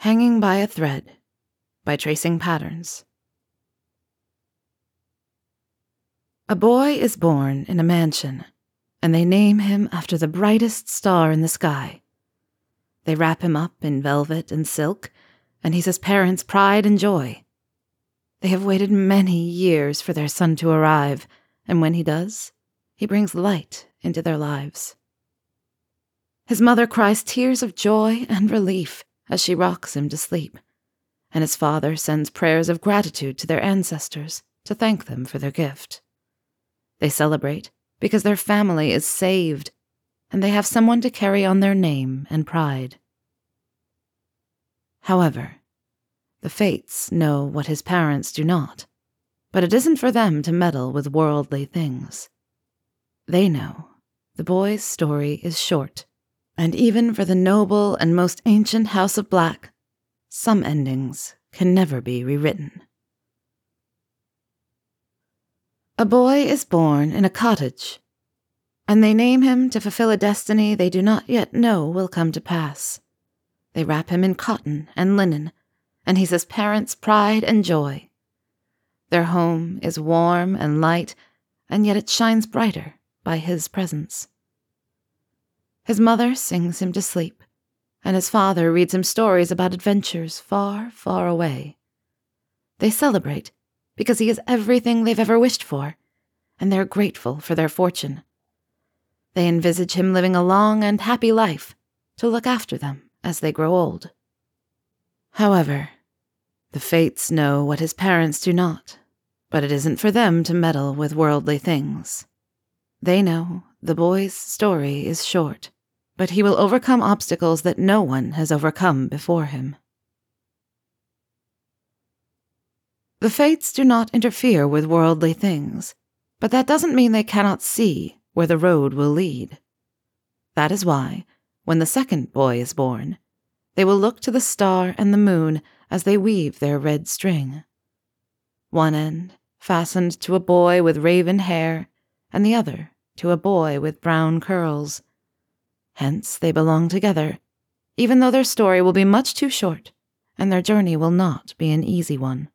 Hanging by a Thread by Tracing Patterns. A boy is born in a mansion, and they name him after the brightest star in the sky. They wrap him up in velvet and silk, and he's his parents' pride and joy. They have waited many years for their son to arrive, and when he does, he brings light into their lives. His mother cries tears of joy and relief as she rocks him to sleep, and his father sends prayers of gratitude to their ancestors to thank them for their gift. They celebrate because their family is saved, and they have someone to carry on their name and pride. However, the Fates know what his parents do not, but it isn't for them to meddle with worldly things. They know the boy's story is short, and even for the noble and most ancient House of Black, some endings can never be rewritten. A boy is born in a cottage, and they name him to fulfill a destiny they do not yet know will come to pass. They wrap him in cotton and linen, and he's his parents' pride and joy. Their home is warm and light, and yet it shines brighter by his presence. His mother sings him to sleep, and his father reads him stories about adventures far, far away. They celebrate because he is everything they've ever wished for, and they're grateful for their fortune. They envisage him living a long and happy life to look after them as they grow old. However, the Fates know what his parents do not, but it isn't for them to meddle with worldly things. They know the boy's story is short, but he will overcome obstacles that no one has overcome before him. The Fates do not interfere with worldly things, but that doesn't mean they cannot see where the road will lead. That is why, when the second boy is born, they will look to the star and the moon as they weave their red string. One end fastened to a boy with raven hair, and the other to a boy with brown curls. Hence they belong together, even though their story will be much too short, and their journey will not be an easy one.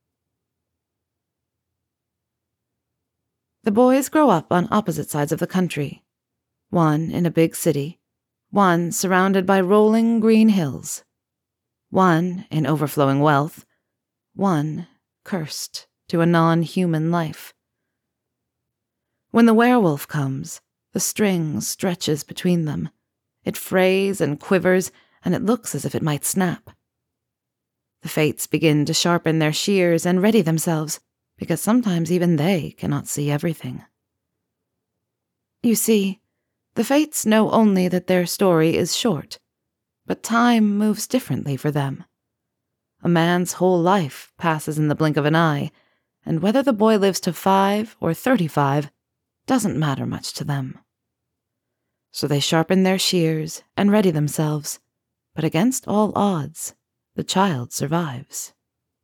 The boys grow up on opposite sides of the country, one in a big city, one surrounded by rolling green hills, one in overflowing wealth, one cursed to a non-human life. When the werewolf comes, the string stretches between them. It frays and quivers, and it looks as if it might snap. The Fates begin to sharpen their shears and ready themselves, because sometimes even they cannot see everything. You see, the Fates know only that their story is short, but time moves differently for them. A man's whole life passes in the blink of an eye, and whether the boy lives to 5 or 35 doesn't matter much to them. So they sharpen their shears and ready themselves, but against all odds, the child survives.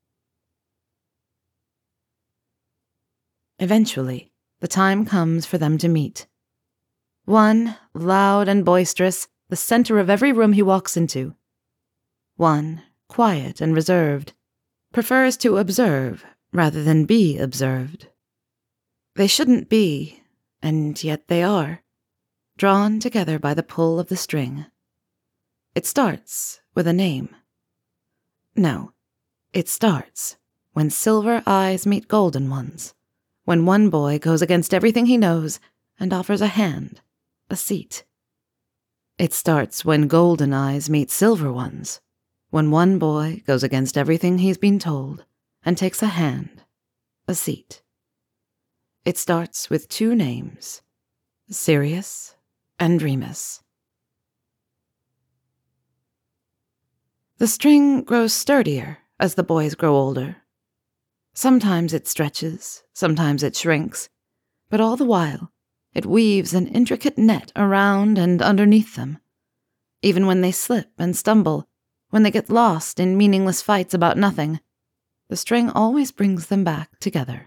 Eventually, the time comes for them to meet. One, loud and boisterous, the center of every room he walks into. One, quiet and reserved, prefers to observe rather than be observed. They shouldn't be, and yet they are, drawn together by the pull of the string. It starts with a name. No, it starts when silver eyes meet golden ones, when one boy goes against everything he knows and offers a hand, a seat. It starts when golden eyes meet silver ones, when one boy goes against everything he's been told and takes a hand, a seat. It starts with 2 names, Sirius and Remus. The string grows sturdier as the boys grow older. Sometimes it stretches, sometimes it shrinks, but all the while it weaves an intricate net around and underneath them. Even when they slip and stumble, when they get lost in meaningless fights about nothing, the string always brings them back together.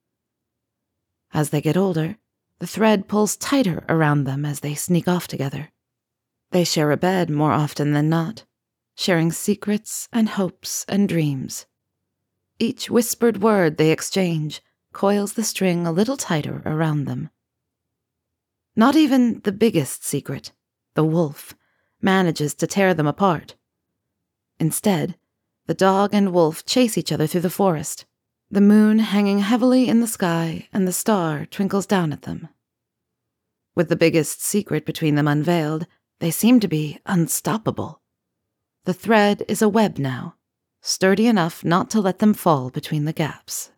As they get older, the thread pulls tighter around them as they sneak off together. They share a bed more often than not, sharing secrets and hopes and dreams. Each whispered word they exchange coils the string a little tighter around them. Not even the biggest secret, the wolf, manages to tear them apart. Instead, the dog and wolf chase each other through the forest, the moon hanging heavily in the sky and the star twinkles down at them. With the biggest secret between them unveiled, they seem to be unstoppable. The thread is a web now, sturdy enough not to let them fall between the gaps.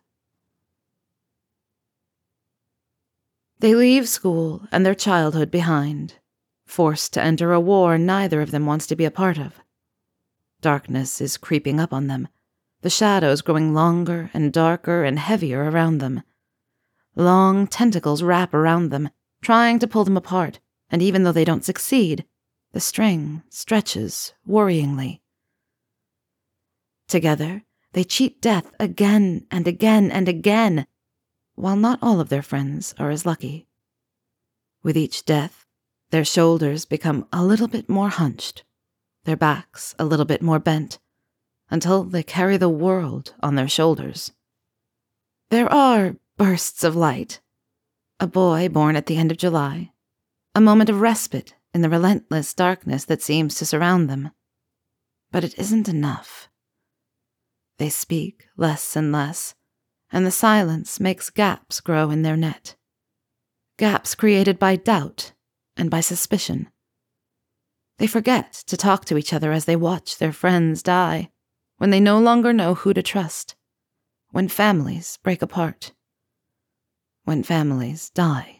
They leave school and their childhood behind, forced to enter a war neither of them wants to be a part of. Darkness is creeping up on them, the shadows growing longer and darker and heavier around them. Long tentacles wrap around them, trying to pull them apart, and even though they don't succeed, the string stretches worryingly. Together, they cheat death again and again and again, while not all of their friends are as lucky. With each death, their shoulders become a little bit more hunched, their backs a little bit more bent, until they carry the world on their shoulders. There are bursts of light. A boy born at the end of July, a moment of respite in the relentless darkness that seems to surround them. But it isn't enough. They speak less and less, and the silence makes gaps grow in their net. Gaps created by doubt and by suspicion. They forget to talk to each other as they watch their friends die, when they no longer know who to trust, when families break apart, when families die.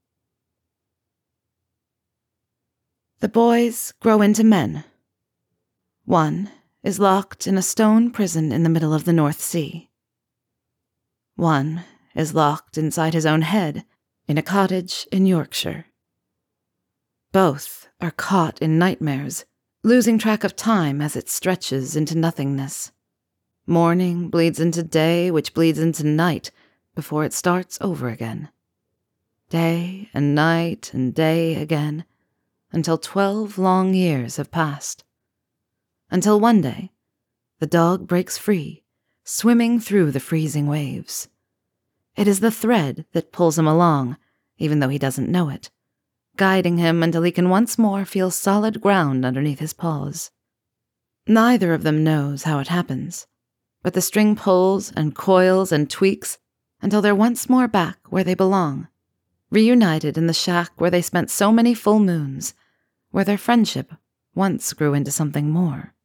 The boys grow into men. One is locked in a stone prison in the middle of the North Sea. One is locked inside his own head in a cottage in Yorkshire. Both are caught in nightmares, losing track of time as it stretches into nothingness. Morning bleeds into day, which bleeds into night, before it starts over again. Day and night and day again, until 12 long years have passed. Until one day, the dog breaks free, swimming through the freezing waves. It is the thread that pulls him along, even though he doesn't know it, guiding him until he can once more feel solid ground underneath his paws. Neither of them knows how it happens, but the string pulls and coils and tweaks until they're once more back where they belong, reunited in the shack where they spent so many full moons, where their friendship once grew into something more.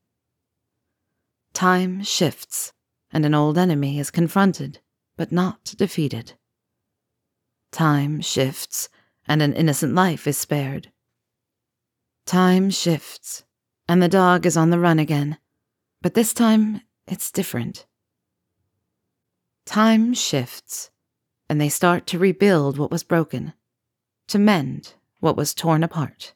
Time shifts, and an old enemy is confronted, but not defeated. Time shifts, and an innocent life is spared. Time shifts, and the dog is on the run again, but this time it's different. Time shifts, and they start to rebuild what was broken, to mend what was torn apart.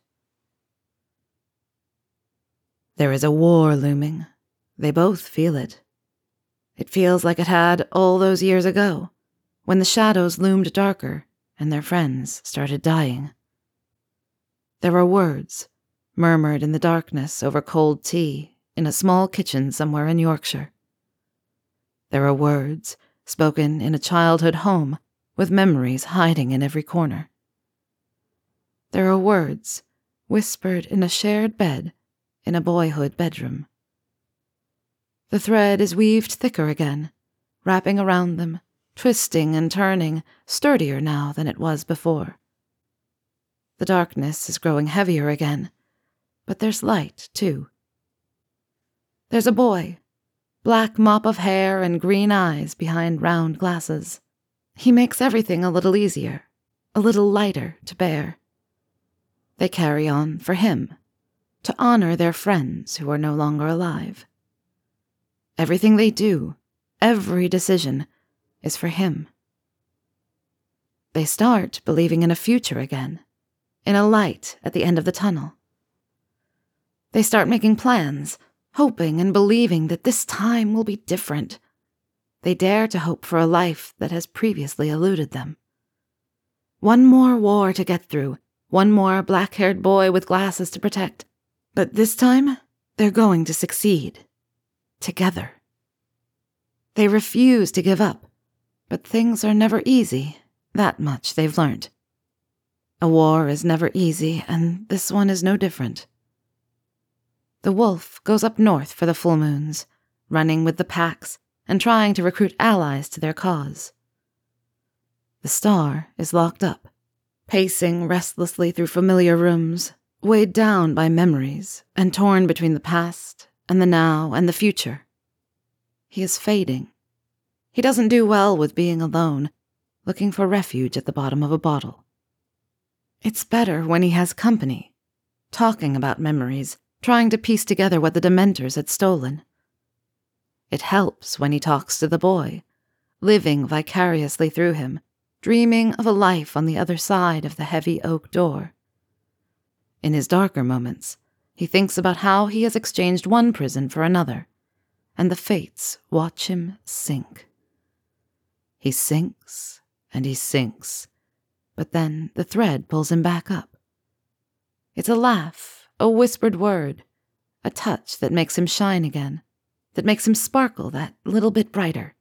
There is a war looming. They both feel it. It feels like it had all those years ago, when the shadows loomed darker and their friends started dying. There are words, murmured in the darkness over cold tea in a small kitchen somewhere in Yorkshire. There are words spoken in a childhood home with memories hiding in every corner. There are words whispered in a shared bed in a boyhood bedroom. The thread is weaved thicker again, wrapping around them, twisting and turning, sturdier now than it was before. The darkness is growing heavier again, but there's light, too. There's a boy, black mop of hair and green eyes behind round glasses. He makes everything a little easier, a little lighter to bear. They carry on for him, to honor their friends who are no longer alive. Everything they do, every decision, is for him. They start believing in a future again, in a light at the end of the tunnel. They start making plans, hoping and believing that this time will be different. They dare to hope for a life that has previously eluded them. One more war to get through, one more black-haired boy with glasses to protect. But this time, They're going to succeed. Together. They refuse to give up, but things are never easy. That much they've learned. A war is never easy, and this one is no different. The wolf goes up north for the full moons, running with the packs and trying to recruit allies to their cause. The star is locked up, pacing restlessly through familiar rooms, weighed down by memories and torn between the past and the now and the future. He is fading. He doesn't do well with being alone, looking for refuge at the bottom of a bottle. It's better when he has company, talking about memories, trying to piece together what the Dementors had stolen. It helps when he talks to the boy, living vicariously through him, dreaming of a life on the other side of the heavy oak door. In his darker moments, he thinks about how he has exchanged one prison for another, and the fates watch him sink. He sinks and he sinks, but then the thread pulls him back up. It's a laugh, a whispered word, a touch that makes him shine again, that makes him sparkle that little bit brighter.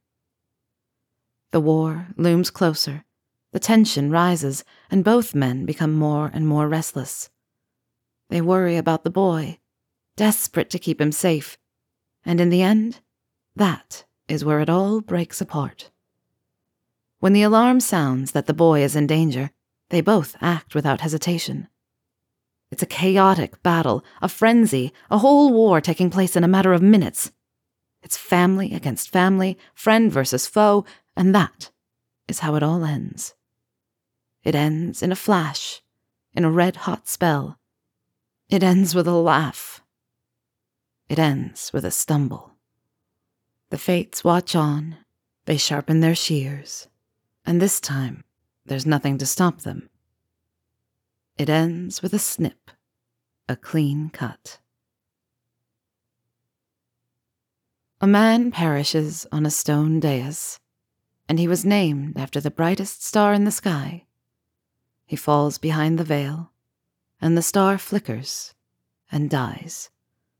The war looms closer, the tension rises, and both men become more and more restless. They worry about the boy, desperate to keep him safe, and in the end, that is where it all breaks apart. When the alarm sounds that the boy is in danger, they both act without hesitation. It's a chaotic battle, a frenzy, a whole war taking place in a matter of minutes. It's family against family, friend versus foe, and that is how it all ends. It ends in a flash, in a red-hot spell. It ends with a laugh. It ends with a stumble. The fates watch on, they sharpen their shears, and this time there's nothing to stop them. It ends with a snip, a clean cut. A man perishes on a stone dais, and he was named after the brightest star in the sky. He falls behind the veil, and the star flickers and dies.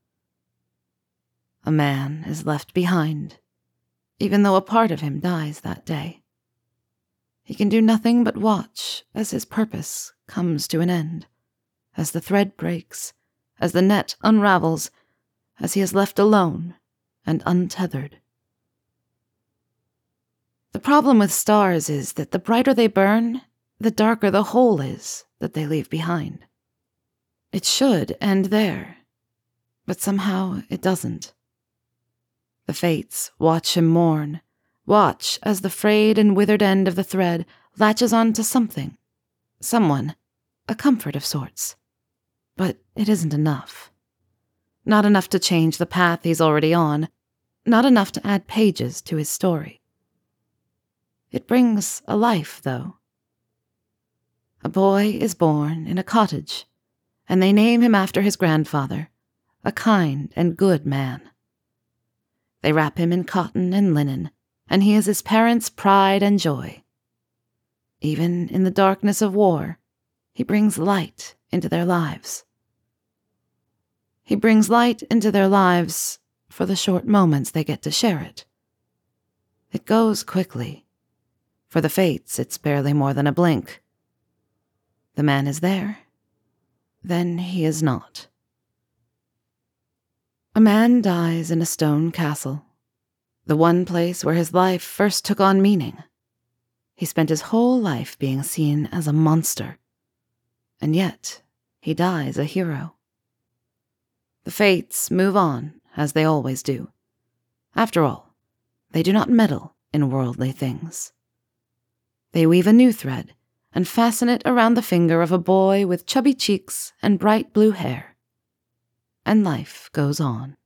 A man is left behind, even though a part of him dies that day. He can do nothing but watch as his purpose comes to an end, as the thread breaks, as the net unravels, as he is left alone and untethered. The problem with stars is that the brighter they burn, the darker the hole is that they leave behind. It should end there, but somehow it doesn't. The fates watch him mourn, watch as the frayed and withered end of the thread latches onto something, someone, a comfort of sorts. But it isn't enough. Not enough to change the path he's already on, not enough to add pages to his story. It brings a life, though. A boy is born in a cottage, and they name him after his grandfather, a kind and good man. They wrap him in cotton and linen, and he is his parents' pride and joy. Even in the darkness of war, he brings light into their lives. He brings light into their lives for the short moments they get to share it. It goes quickly. For the fates, it's barely more than a blink. The man is there, then he is not. A man dies in a stone castle, the one place where his life first took on meaning. He spent his whole life being seen as a monster, and yet he dies a hero. The fates move on, as they always do. After all, they do not meddle in worldly things. They weave a new thread and fasten it around the finger of a boy with chubby cheeks and bright blue hair. And life goes on.